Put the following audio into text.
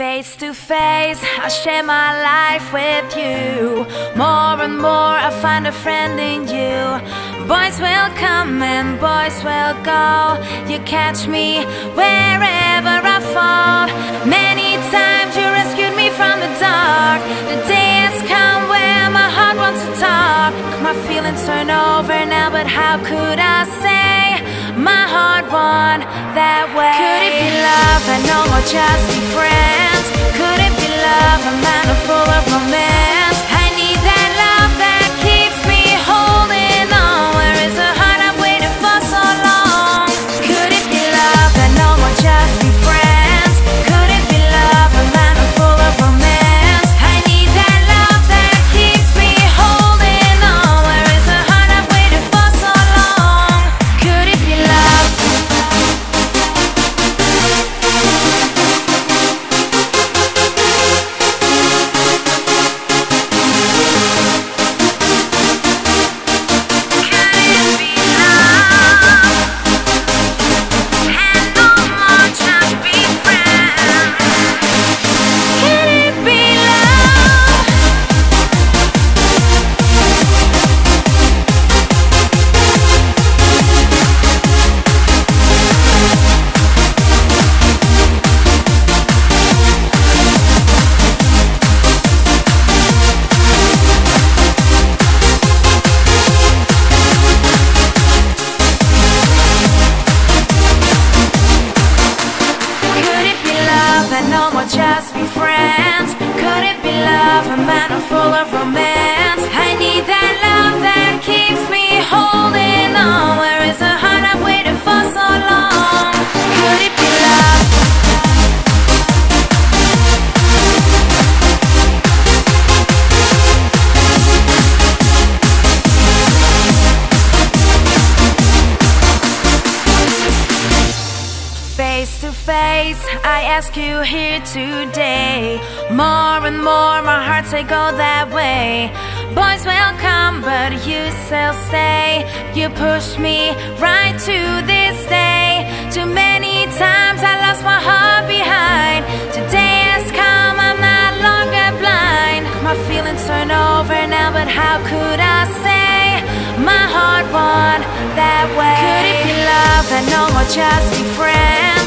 Face to face, I share my life with you. More and more I find a friend in you. Boys will come and boys will go. You catch me wherever I fall. Many times you rescued me from the dark. The day has come where my heart wants to talk. My feelings turn over now, but how could I say my heart won that way? Could it be love? I know we'll just be friends. Could it be love? A man full of romance. I need that love that keeps me holding on. Where is the heart I've waited for so long? Could it be love? I know we'll just be friends. Could it be love? A man full of romance. I need that love that keeps me holding on. Where is the heart I've waited for so long? Could it be love? Just be friends. Could it be love? A man full of romance. I need that love that keeps me holding on. Where is the heart I've waited for so long? Could it be love? Face to face, I ask you here today. More and more my heart say go that way. Boys will come but you still stay. You push me right to this day. Too many times I lost my heart behind. Today has come, I'm no longer blind. My feelings turn over now, but how could I say my heart won that way? Could it be love? I know we'll just be friends.